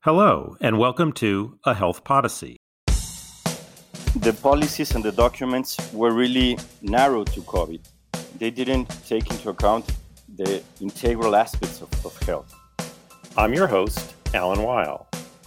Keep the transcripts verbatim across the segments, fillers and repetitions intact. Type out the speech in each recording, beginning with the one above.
Hello, and welcome to A Health Podyssey. The policies and the documents were really narrow to COVID. They didn't take into account the integral aspects of, of health. I'm your host, Alan Weil.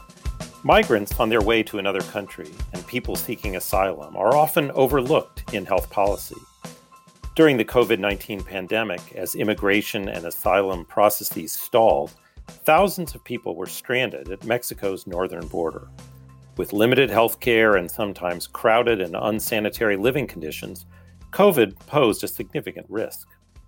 Migrants on their way to another country and people seeking asylum are often overlooked in health policy. During the covid nineteen pandemic, as immigration and asylum processes stalled, thousands of people were stranded at Mexico's northern border. With limited health care and sometimes crowded and unsanitary living conditions, COVID posed a significant risk.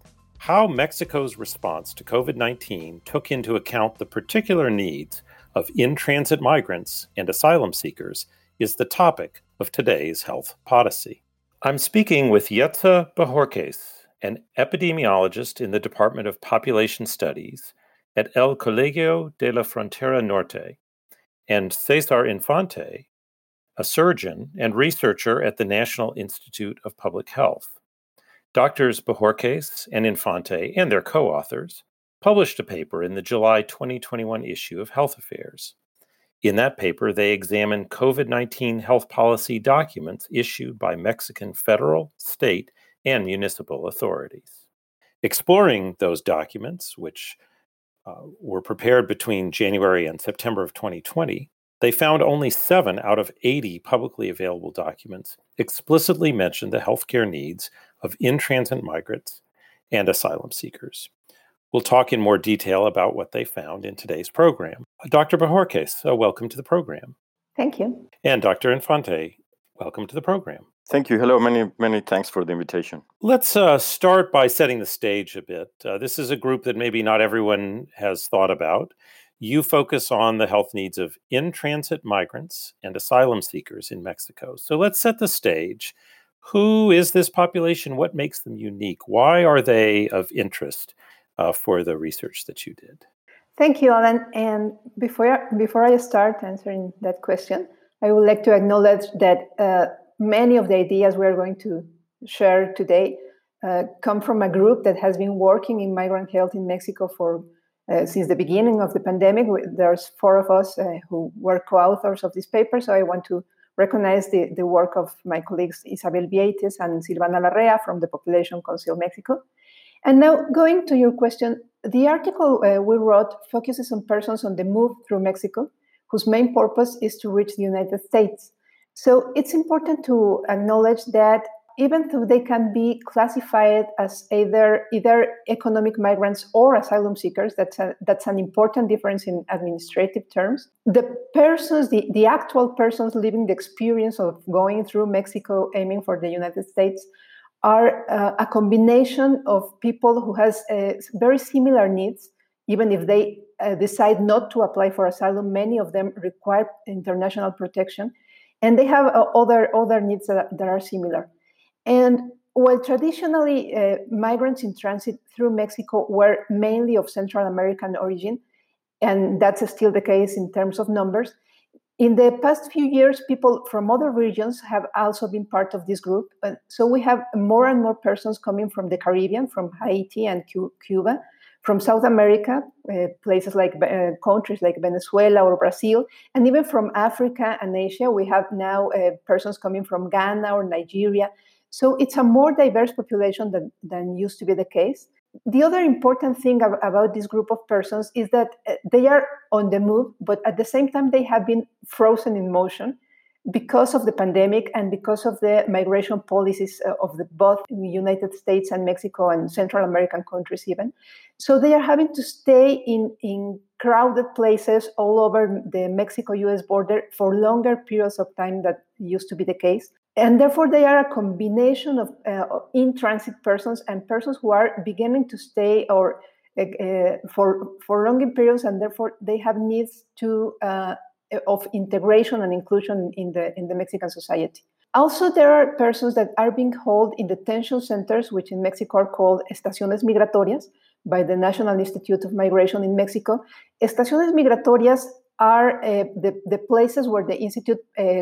How Mexico's response to covid nineteen took into account the particular needs of in-transit migrants and asylum seekers is the topic of today's Health Podyssey. I'm speaking with Yetza Bojorquez, an epidemiologist in the Department of Population Studies at El Colegio de la Frontera Norte, and Cesar Infante, a surgeon and researcher at the National Institute of Public Health. Doctors Bojorquez and Infante and their co-authors published a paper in the July twenty twenty-one issue of Health Affairs. In that paper, they examined covid nineteen health policy documents issued by Mexican federal, state, and municipal authorities. Exploring those documents, which uh, were prepared between January and September of twenty twenty, they found only seven out of eighty publicly available documents explicitly mentioned the healthcare needs of in-transit migrants and asylum seekers. We'll talk in more detail about what they found in today's program. Doctor Bojorquez, uh, welcome to the program. Thank you. And Doctor Infante, welcome to the program. Thank you. Hello. Many, many thanks for the invitation. Let's uh, start by setting the stage a bit. Uh, this is a group that maybe not everyone has thought about. You focus on the health needs of in-transit migrants and asylum seekers in Mexico. So let's set the stage. Who is this population? What makes them unique? Why are they of interest uh, for the research that you did? Thank you, Alan. And before, before I start answering that question, I would like to acknowledge that uh, many of the ideas we are going to share today uh, come from a group that has been working in migrant health in Mexico for uh, since the beginning of the pandemic. There's four of us uh, who were co-authors of this paper, so I want to recognize the, the work of my colleagues Isabel Vieites and Silvana Larrea from the Population Council Mexico. And now, going to your question, the article uh, we wrote focuses on persons on the move through Mexico, whose main purpose is to reach the United States. So it's important to acknowledge that even though they can be classified as either, either economic migrants or asylum seekers, that's, a, that's an important difference in administrative terms, the persons, the, the actual persons living the experience of going through Mexico aiming for the United States are uh, a combination of people who has uh, very similar needs. Even if they uh, decide not to apply for asylum, many of them require international protection, and they have uh, other, other needs that, that are similar. And while traditionally uh, migrants in transit through Mexico were mainly of Central American origin, and that's still the case in terms of numbers, in the past few years, people from other regions have also been part of this group. Uh, so we have more and more persons coming from the Caribbean, from Haiti and Cu- Cuba, from South America, uh, places like uh, countries like Venezuela or Brazil, and even from Africa and Asia. We have now uh, persons coming from Ghana or Nigeria. So it's a more diverse population than, than used to be the case. The other important thing ab- about this group of persons is that uh, they are on the move, but at the same time, they have been frozen in motion because of the pandemic and because of the migration policies uh, of the, both the United States and Mexico and Central American countries even. So they are having to stay in, in crowded places all over the Mexico-U S border for longer periods of time than used to be the case. And therefore, they are a combination of uh, in-transit persons and persons who are beginning to stay or uh, for, for longer periods, and therefore they have needs to uh, of integration and inclusion in the in the Mexican society. Also, there are persons that are being held in detention centers, which in Mexico are called estaciones migratorias by the National Institute of Migration in Mexico. Estaciones migratorias are uh, the, the places where the institute uh,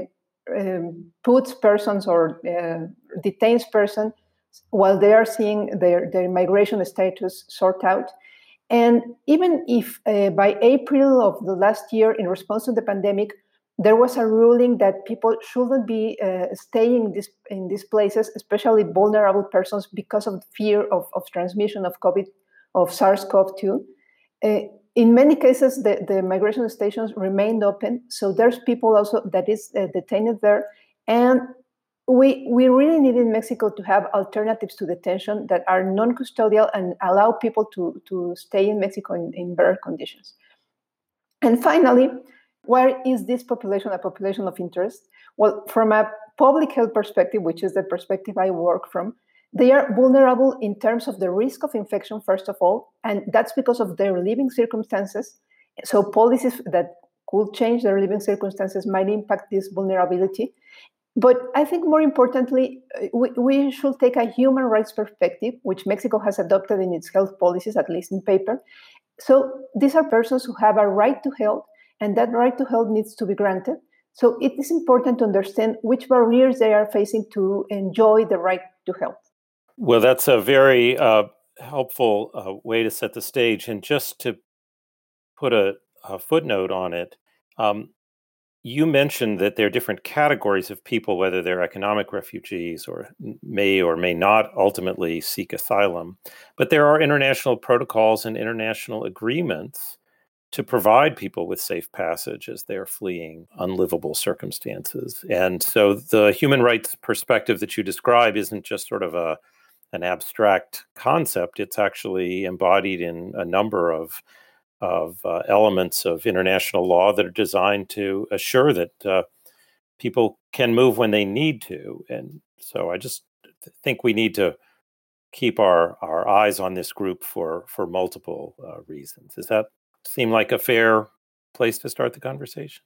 um, puts persons or uh, detains persons while they are seeing their, their migration status sort out. And even if uh, by April of the last year, in response to the pandemic, there was a ruling that people shouldn't be uh, staying in, this, in these places, especially vulnerable persons, because of fear of, of transmission of COVID, of SARS-C o V two. Uh, in many cases, the, the migration stations remained open. So there's people also that is uh, detained there. And we, we really need in Mexico to have alternatives to detention that are non-custodial and allow people to, to stay in Mexico in, in better conditions. And finally, why is this population a population of interest? Well, from a public health perspective, which is the perspective I work from, they are vulnerable in terms of the risk of infection, first of all, and that's because of their living circumstances. So policies that could change their living circumstances might impact this vulnerability. But I think more importantly, we, we should take a human rights perspective, which Mexico has adopted in its health policies, at least in paper. So these are persons who have a right to health, and that right to health needs to be granted. So it is important to understand which barriers they are facing to enjoy the right to health. Well, that's a very uh, helpful uh, way to set the stage. And just to put a, a footnote on it, um, you mentioned that there are different categories of people, whether they're economic refugees or may or may not ultimately seek asylum. But there are international protocols and international agreements to provide people with safe passage as they're fleeing unlivable circumstances. And so the human rights perspective that you describe isn't just sort of a an abstract concept. It's actually embodied in a number of of uh, elements of international law that are designed to assure that uh, people can move when they need to. And so I just think we need to keep our, our eyes on this group for, for multiple uh, reasons. Does that seem like a fair place to start the conversation?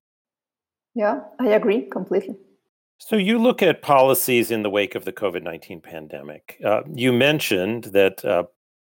Yeah, I agree completely. So you look at policies in the wake of the COVID nineteen pandemic. Uh, you mentioned that uh,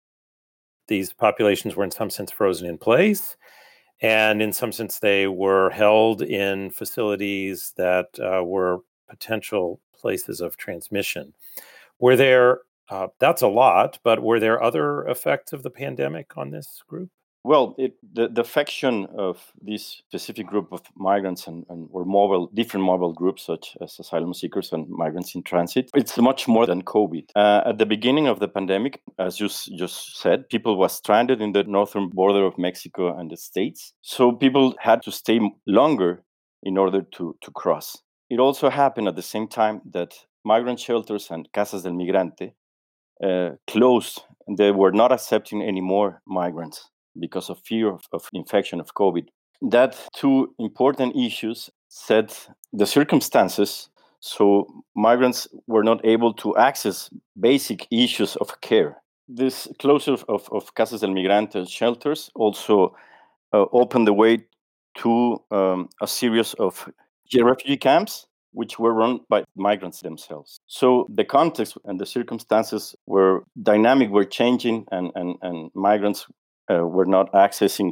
these populations were in some sense frozen in place, and in some sense they were held in facilities that uh, were potential places of transmission. Were there, uh, that's a lot, but were there other effects of the pandemic on this group? Well, it, the, the affection of this specific group of migrants and, and or mobile, different mobile groups such as asylum seekers and migrants in transit, it's much more than COVID. Uh, at the beginning of the pandemic, as you s- just said, people were stranded in the northern border of Mexico and the States. So people had to stay longer in order to, to cross. It also happened at the same time that migrant shelters and Casas del Migrante uh, closed. And they were not accepting any more migrants because of fear of, of infection of COVID. That two important issues set the circumstances so migrants were not able to access basic issues of care. This closure of, of Casas del Migrante shelters also uh, opened the way to um, a series of refugee camps which were run by migrants themselves. So the context and the circumstances were dynamic, were changing, and, and, and migrants Uh, were not accessing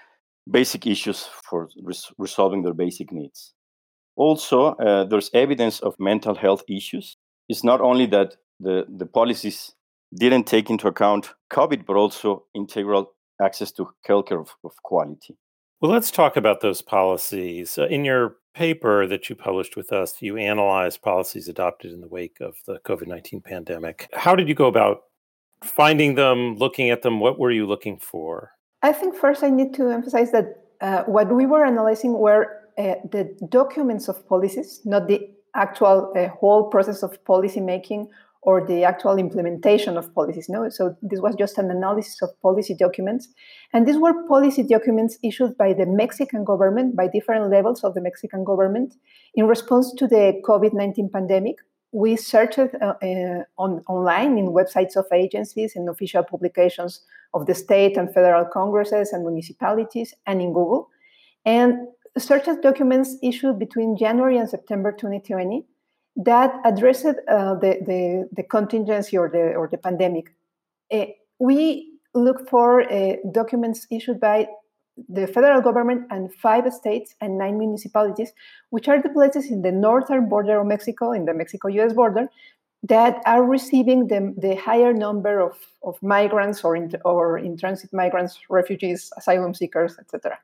basic issues for res- resolving their basic needs. Also, uh, there's evidence of mental health issues. It's not only that the, the policies didn't take into account COVID, but also integral access to healthcare of, of quality. Well, let's talk about those policies. Uh, in your paper that you published with us, you analyzed policies adopted in the wake of the COVID nineteen pandemic. How did you go about finding them, looking at them? What were you looking for? I think first I need to emphasize that uh, what we were analyzing were uh, the documents of policies, not the actual uh, whole process of policy making or the actual implementation of policies. No, so this was just an analysis of policy documents, and these were policy documents issued by the Mexican government, by different levels of the Mexican government, in response to the COVID nineteen pandemic. We searched uh, uh, on, online in websites of agencies and official publications of the state and federal congresses and municipalities, and in Google, and searched documents issued between January and September twenty twenty that addressed uh, the, the, the contingency or the, or the pandemic. Uh, we looked for uh, documents issued by the federal government and five states and nine municipalities, which are the places in the northern border of Mexico, in the Mexico-U S border, that are receiving the, the higher number of, of migrants or in, or in transit migrants, refugees, asylum seekers, et cetera.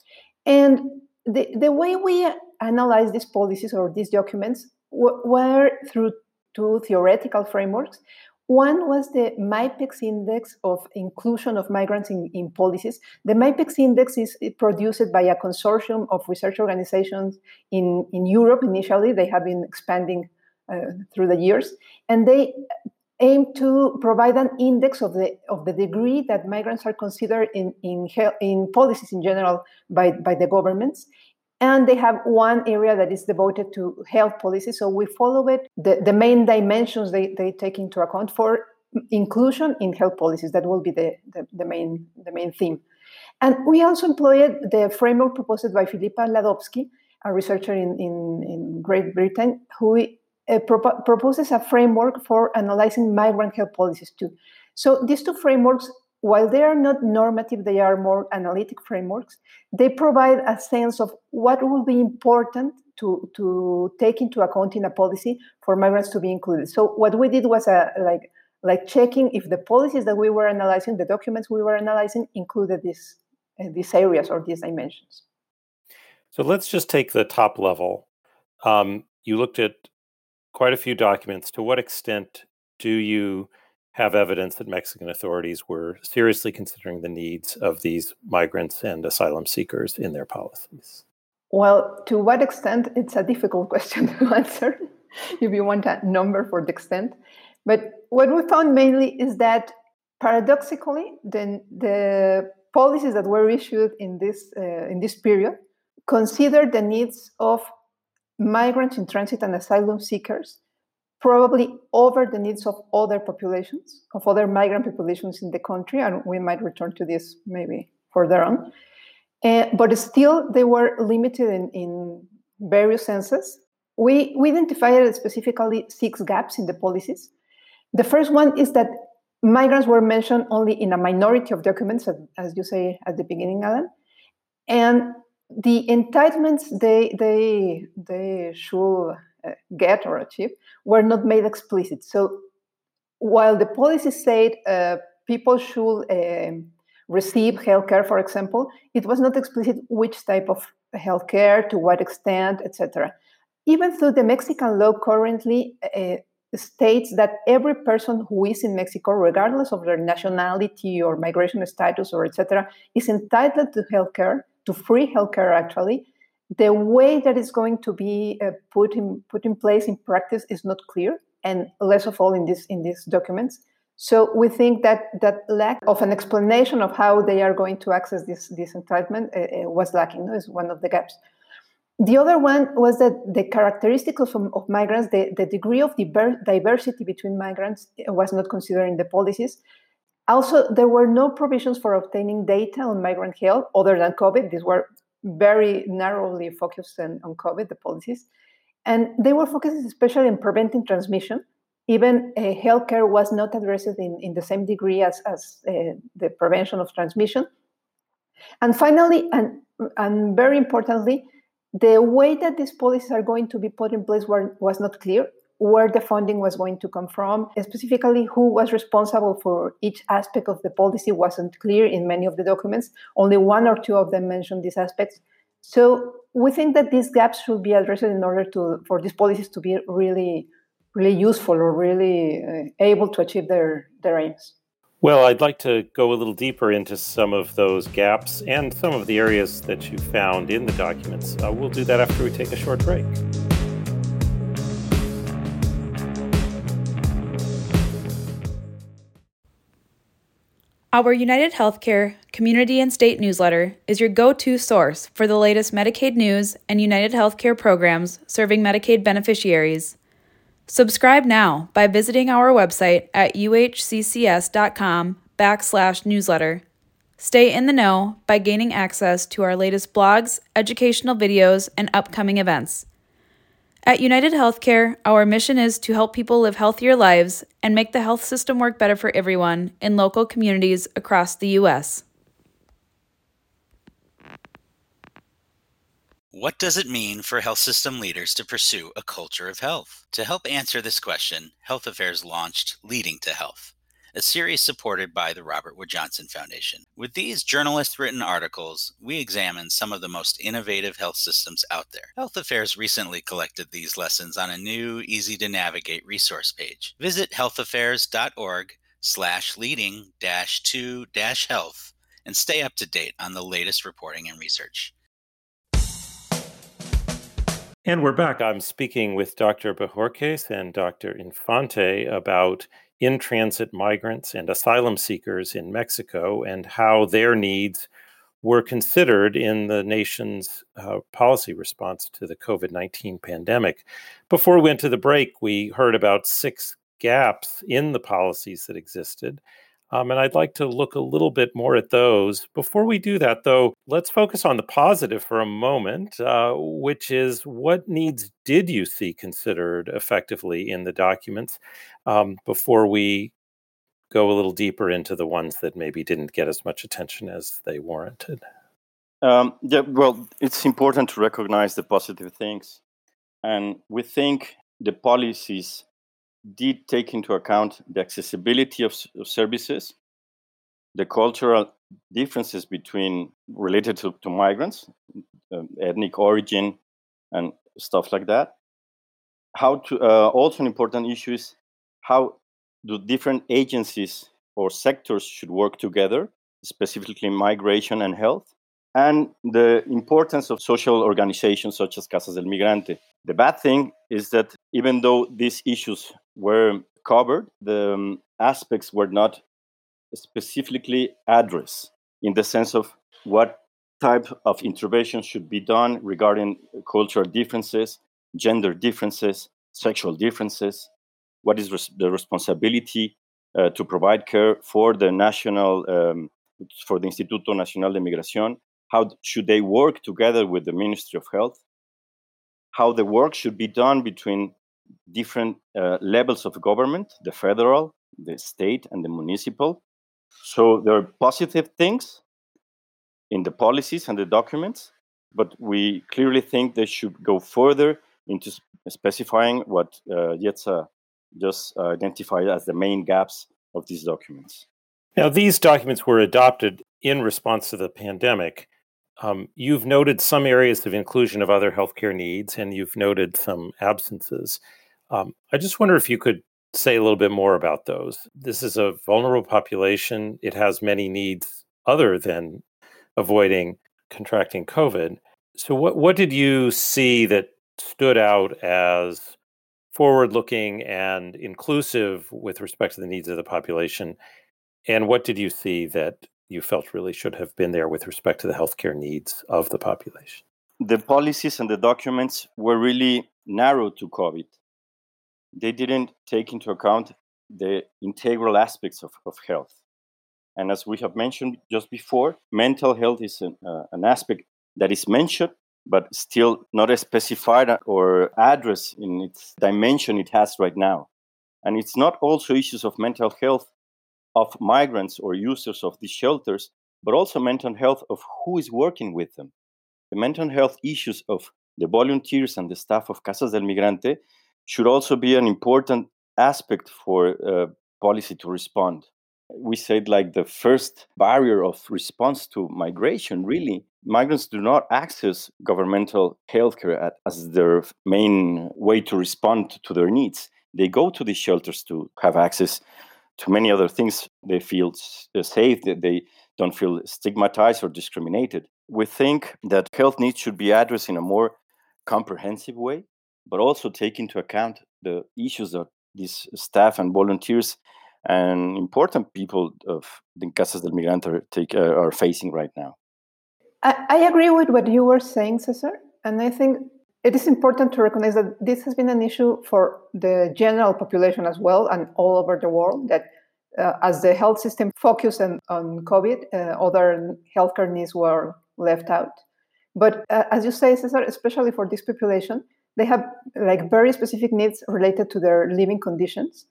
And the, the way we analyze these policies or these documents w- were through two theoretical frameworks. One was the MIPEX index of inclusion of migrants in, in policies. The MIPEX index is produced by a consortium of research organizations in, in Europe initially. They have been expanding uh, through the years. And they aim to provide an index of the of the degree that migrants are considered in, in, in policies in general by, by the governments. And they have one area that is devoted to health policy. So we follow it, the, the main dimensions they, they take into account for inclusion in health policies. That will be the, the, the, main, the main theme. And we also employed the framework proposed by Filipa Ladovsky, a researcher in, in, in Great Britain, who uh, pro- proposes a framework for analyzing migrant health policies too. So these two frameworks, while they are not normative, they are more analytic frameworks. They provide a sense of what will be important to, to take into account in a policy for migrants to be included. So what we did was a, like, like checking if the policies that we were analyzing, the documents we were analyzing, included these, uh, these areas or these dimensions. So let's just take the top level. Um, you looked at quite a few documents. To what extent do you have evidence that Mexican authorities were seriously considering the needs of these migrants and asylum seekers in their policies? Well, to what extent, it's a difficult question to answer if you want a number for the extent. But what we found mainly is that, paradoxically, the, the policies that were issued in this, uh, in this period considered the needs of migrants in transit and asylum seekers probably over the needs of other populations, of other migrant populations in the country, and we might return to this maybe further on. Uh, but still, they were limited in, in various senses. We, we identified specifically six gaps in the policies. The first one is that migrants were mentioned only in a minority of documents, as you say at the beginning, Alan. And the entitlements they, they, they should get or achieve were not made explicit. So while the policy said uh, people should uh, receive healthcare, for example, it was not explicit which type of healthcare, to what extent, et cetera. Even though the Mexican law currently uh, states that every person who is in Mexico, regardless of their nationality or migration status or et cetera, is entitled to healthcare, to free healthcare actually, the way that it's going to be uh, put in put in place in practice is not clear, and less of all in this in these documents. So we think that that lack of an explanation of how they are going to access this this entitlement uh, was lacking. Is one of the gaps. The other one was that the characteristics of, of migrants, the, the degree of diver, diversity between migrants was not considered in the policies. Also, there were no provisions for obtaining data on migrant health other than COVID. These were very narrowly focused on, on COVID, the policies. And they were focused especially on preventing transmission. Even uh, healthcare was not addressed in, in the same degree as, as uh, the prevention of transmission. And finally, and, and very importantly, the way that these policies are going to be put in place were, was not clear, where the funding was going to come from. Specifically, who was responsible for each aspect of the policy wasn't clear in many of the documents. Only one or two of them mentioned these aspects. So we think that these gaps should be addressed in order to for these policies to be really, really useful or really uh, able to achieve their, their aims. Well, I'd like to go a little deeper into some of those gaps and some of the areas that you found in the documents. Uh, we'll do that after we take a short break. Our United Healthcare community and state newsletter is your go-to source for the latest Medicaid news and United Healthcare programs serving Medicaid beneficiaries. Subscribe now by visiting our website at uhccs.com backslash newsletter. Stay in the know by gaining access to our latest blogs, educational videos, and upcoming events. At United Healthcare, our mission is to help people live healthier lives and make the health system work better for everyone in local communities across the U S What does it mean for health system leaders to pursue a culture of health? To help answer this question, Health Affairs launched Leading to Health, a series supported by the Robert Wood Johnson Foundation. With these journalist-written articles, we examine some of the most innovative health systems out there. Health Affairs recently collected these lessons on a new, easy-to-navigate resource page. Visit healthaffairs.org slash leading dash to dash health and stay up to date on the latest reporting and research. And we're back. I'm speaking with Doctor Bojorquez and Doctor Infante about in-transit migrants and asylum seekers in Mexico and how their needs were considered in the nation's uh, policy response to the COVID nineteen pandemic. Before we went to the break, we heard about six gaps in the policies that existed. Um, and I'd like to look a little bit more at those. Before we do that, though, let's focus on the positive for a moment, uh, which is what needs did you see considered effectively in the documents um, before we go a little deeper into the ones that maybe didn't get as much attention as they warranted? Um, yeah, well, it's important to recognize the positive things. And we think the policies did take into account the accessibility of, of services, the cultural differences between related to, to migrants, um, ethnic origin, and stuff like that. How to uh, also an important issue is how do different agencies or sectors should work together, specifically migration and health, and the importance of social organizations such as Casas del Migrante. The bad thing is that even though these issues were covered, the um, aspects were not specifically addressed in the sense of what type of intervention should be done regarding cultural differences, gender differences, sexual differences, what is res- the responsibility uh, to provide care for the national, um, for the Instituto Nacional de Migración, how should they work together with the Ministry of Health, how the work should be done between different uh, levels of government, the federal, the state, and the municipal. So there are positive things in the policies and the documents, but we clearly think they should go further into sp- specifying what uh, Yetza just uh, identified as the main gaps of these documents. Now, these documents were adopted in response to the pandemic. Um, you've noted some areas of inclusion of other healthcare needs, and you've noted some absences. Um, I just wonder if you could say a little bit more about those. This is a vulnerable population. It has many needs other than avoiding contracting COVID. So what, what did you see that stood out as forward-looking and inclusive with respect to the needs of the population? And what did you see that you felt really should have been there with respect to the healthcare needs of the population? The policies and the documents were really narrow to COVID. They didn't take into account the integral aspects of, of health. And as we have mentioned just before, mental health is an, uh, an aspect that is mentioned, but still not as specified or addressed in its dimension it has right now. And it's not also issues of mental health of migrants or users of these shelters, but also mental health of who is working with them. The mental health issues of the volunteers and the staff of Casas del Migrante should also be an important aspect for uh, policy to respond. We said like the first barrier of response to migration, really, migrants do not access governmental healthcare at, as their main way to respond to their needs. They go to these shelters to have access to many other things. They feel safe, that they don't feel stigmatized or discriminated. We think that health needs should be addressed in a more comprehensive way, but also take into account the issues that these staff and volunteers and important people of the Casas del Migrante are, take, uh, are facing right now. I, I agree with what you were saying, Cesar, and I think it is important to recognize that this has been an issue for the general population as well and all over the world, that uh, as the health system focused on, on COVID, uh, other healthcare needs were left out. But uh, as you say, Cesar, especially for this population, they have like very specific needs related to their living conditions.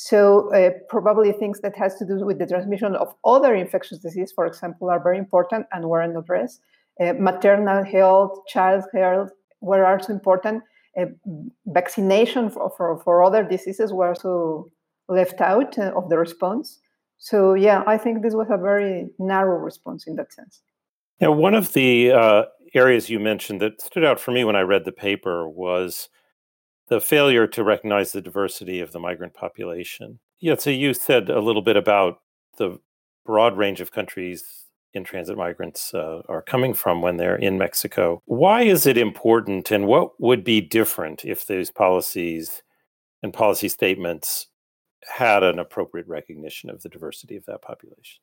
So uh, probably things that has to do with the transmission of other infectious disease, for example, are very important and weren't addressed. Uh, maternal health, child health were also important. Uh, vaccination for, for, for other diseases were also left out uh, of the response. So, yeah, I think this was a very narrow response in that sense. Now, one of the uh, areas you mentioned that stood out for me when I read the paper was the failure to recognize the diversity of the migrant population. Yeah, so you said a little bit about the broad range of countries in-transit migrants uh, are coming from when they're in Mexico. Why is it important, and what would be different if those policies and policy statements had an appropriate recognition of the diversity of that population?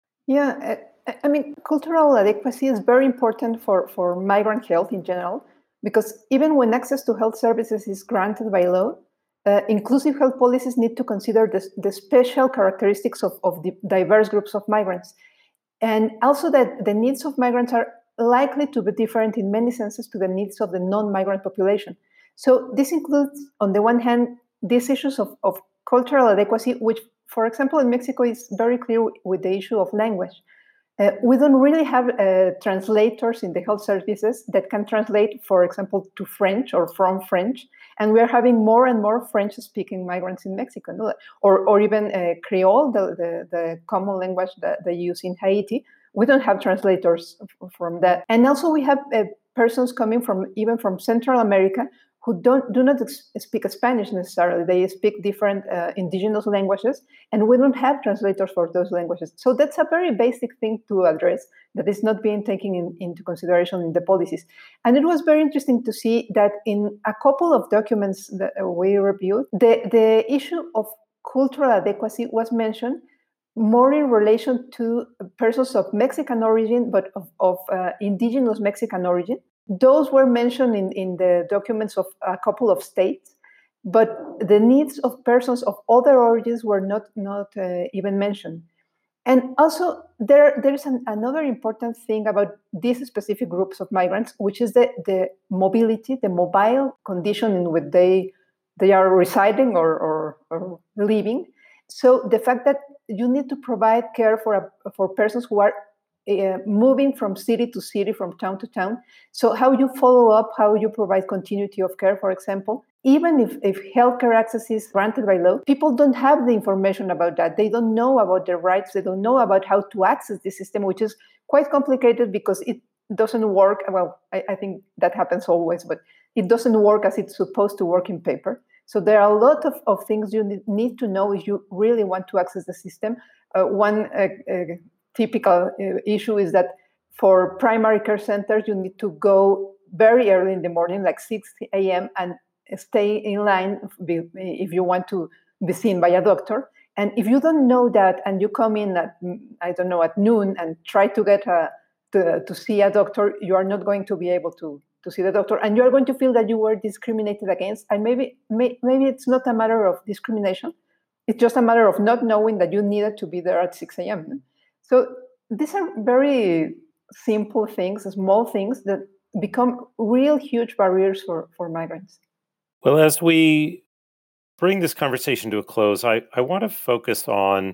Yeah, I mean, cultural adequacy is very important for, for migrant health in general, because even when access to health services is granted by law, uh, inclusive health policies need to consider the, the special characteristics of, of the diverse groups of migrants. And also that the needs of migrants are likely to be different in many senses to the needs of the non-migrant population. So this includes, on the one hand, these issues of, of cultural adequacy, which, for example, in Mexico is very clear with the issue of language. Uh, we don't really have uh, translators in the health services that can translate, for example, to French or from French. And we're having more and more French-speaking migrants in Mexico, no? or, or even uh, Creole, the, the, the common language that they use in Haiti. We don't have translators from that. And also we have uh, persons coming from even from Central America who don't do not speak Spanish necessarily. They speak different uh, indigenous languages, and we don't have translators for those languages. So that's a very basic thing to address that is not being taken in, into consideration in the policies. And it was very interesting to see that in a couple of documents that we reviewed, the, the issue of cultural adequacy was mentioned more in relation to persons of Mexican origin, but of, of uh, indigenous Mexican origin. Those were mentioned in, in the documents of a couple of states, but the needs of persons of other origins were not, not uh, even mentioned. And also, there, there is an, another important thing about these specific groups of migrants, which is the, the mobility, the mobile condition in which they, they are residing or, or, or living. So the fact that you need to provide care for, a, for persons who are Uh, moving from city to city, from town to town. So how you follow up, how you provide continuity of care, for example. Even if, if healthcare access is granted by law, people don't have the information about that. They don't know about their rights. They don't know about how to access the system, which is quite complicated because it doesn't work. Well, I, I think that happens always, but it doesn't work as it's supposed to work in paper. So there are a lot of, of things you need to know if you really want to access the system. Uh, one uh, uh, typical uh, issue is that for primary care centers, you need to go very early in the morning, like six a.m., and stay in line if you want to be seen by a doctor. And if you don't know that and you come in at, I don't know, at noon and try to get a, to, to see a doctor, you are not going to be able to, to see the doctor. And you are going to feel that you were discriminated against. And maybe, may, maybe it's not a matter of discrimination. It's just a matter of not knowing that you needed to be there at six a.m. So these are very simple things, small things that become real huge barriers for, for migrants. Well, as we bring this conversation to a close, I, I want to focus on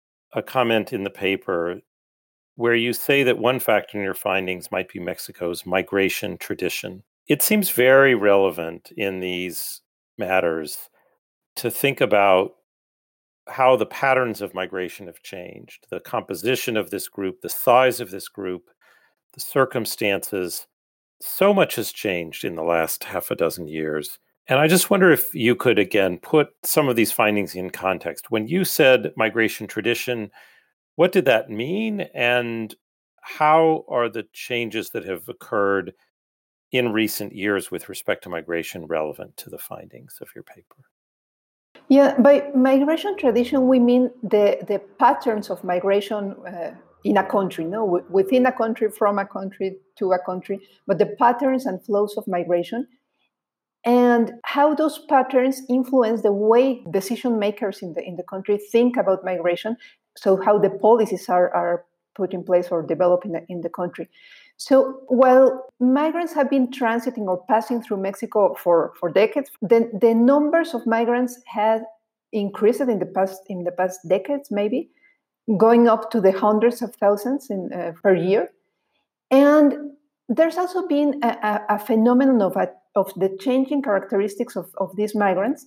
a comment in the paper where you say that one factor in your findings might be Mexico's migration tradition. It seems very relevant in these matters to think about how the patterns of migration have changed, the composition of this group, the size of this group, the circumstances. So much has changed in the last half a dozen years. And I just wonder if you could, again, put some of these findings in context. When you said migration tradition, what did that mean? And how are the changes that have occurred in recent years with respect to migration relevant to the findings of your paper? Yeah, by migration tradition, we mean the, the patterns of migration uh, in a country, no, w- within a country, from a country to a country, but the patterns and flows of migration and how those patterns influence the way decision makers in the in the country think about migration. So how the policies are, are put in place or developed in the, in the country. So while migrants have been transiting or passing through Mexico for, for decades, the, the numbers of migrants have increased in the past in the past decades, maybe going up to the hundreds of thousands in, uh, per year. And there's also been a, a, a phenomenon of, a, of the changing characteristics of, of these migrants,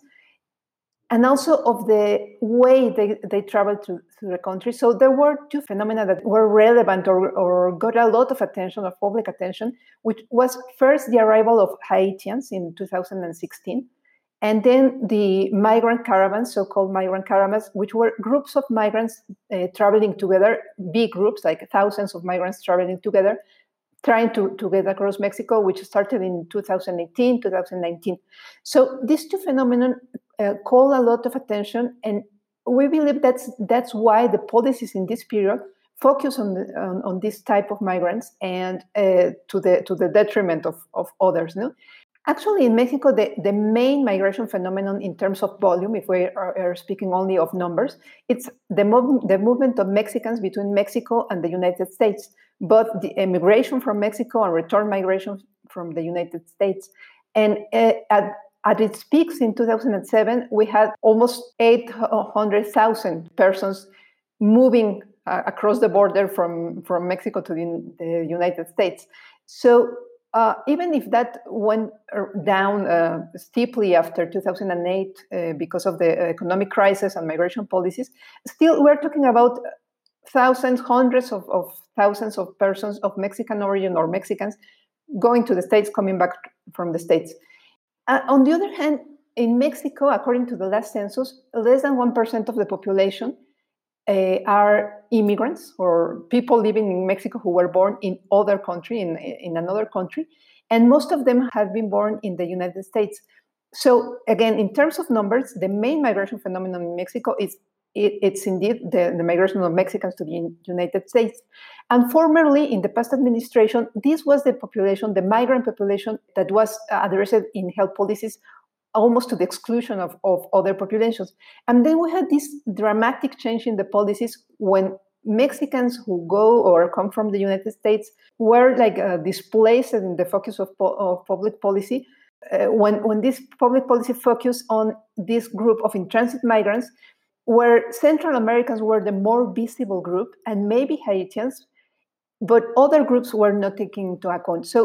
and also of the way they, they travel to, to the country. So there were two phenomena that were relevant or, or got a lot of attention, of public attention, which was first the arrival of Haitians in two thousand sixteen, and then the migrant caravans, so-called migrant caravans, which were groups of migrants uh, traveling together, big groups, like thousands of migrants traveling together, trying to, to get across Mexico, which started in two thousand eighteen, two thousand nineteen. So these two phenomena uh, call a lot of attention, and we believe that's that's why the policies in this period focus on the, on, on this type of migrants, and uh, to the to the detriment of, of others. No? Actually, in Mexico, the, the main migration phenomenon in terms of volume, if we are, are speaking only of numbers, it's the, mov- the movement of Mexicans between Mexico and the United States, both the immigration from Mexico and return migration from the United States. And uh, at, at its peaks in two thousand seven, we had almost eight hundred thousand persons moving uh, across the border from, from Mexico to the, the United States. So Uh, even if that went down uh, steeply after two thousand eight uh, because of the economic crisis and migration policies, still we're talking about thousands, hundreds of, of thousands of persons of Mexican origin or Mexicans going to the States, coming back from the States. Uh, on the other hand, in Mexico, according to the last census, less than one percent of the population Uh, are immigrants or people living in Mexico who were born in other country, in, in another country, and most of them have been born in the United States. So again, in terms of numbers, the main migration phenomenon in Mexico is it, it's indeed the, the migration of Mexicans to the United States. And formerly, in the past administration, this was the population, the migrant population that was addressed in health policies almost to the exclusion of, of other populations. And then we had this dramatic change in the policies when Mexicans who go or come from the United States were like uh, displaced in the focus of, po- of public policy. Uh, when, when this public policy focused on this group of in-transit migrants, where Central Americans were the more visible group, and maybe Haitians, but other groups were not taken into account. So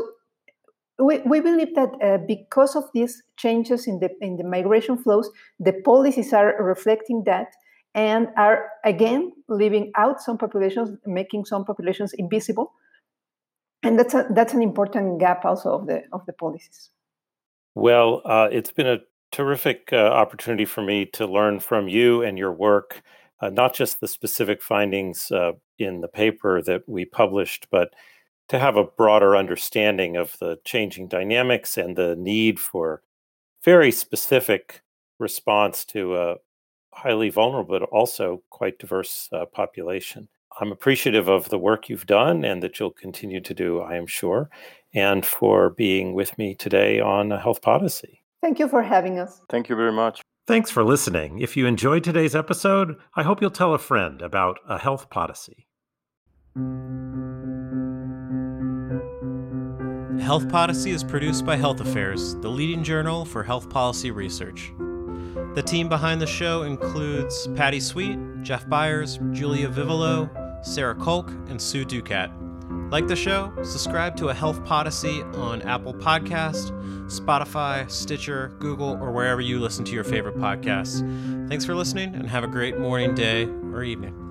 We, we believe that uh, because of these changes in the in the migration flows, the policies are reflecting that and are again leaving out some populations, making some populations invisible, and that's a, that's an important gap also of the of the policies. Well, uh, it's been a terrific uh, opportunity for me to learn from you and your work, uh, not just the specific findings uh, in the paper that we published, but to have a broader understanding of the changing dynamics and the need for very specific response to a highly vulnerable, but also quite diverse uh, population. I'm appreciative of the work you've done and that you'll continue to do, I am sure, and for being with me today on Health Podacy. Thank you for having us. Thank you very much. Thanks for listening. If you enjoyed today's episode, I hope you'll tell a friend about a Health Podacy. Health Podacy is produced by Health Affairs, the leading journal for health policy research. The team behind the show includes Patty Sweet, Jeff Byers, Julia Vivolo, Sarah Kolk, and Sue Ducat. Like the show? Subscribe to a Health Podacy on Apple Podcast, Spotify, Stitcher, Google, or wherever you listen to your favorite podcasts. Thanks for listening, and have a great morning, day, or evening.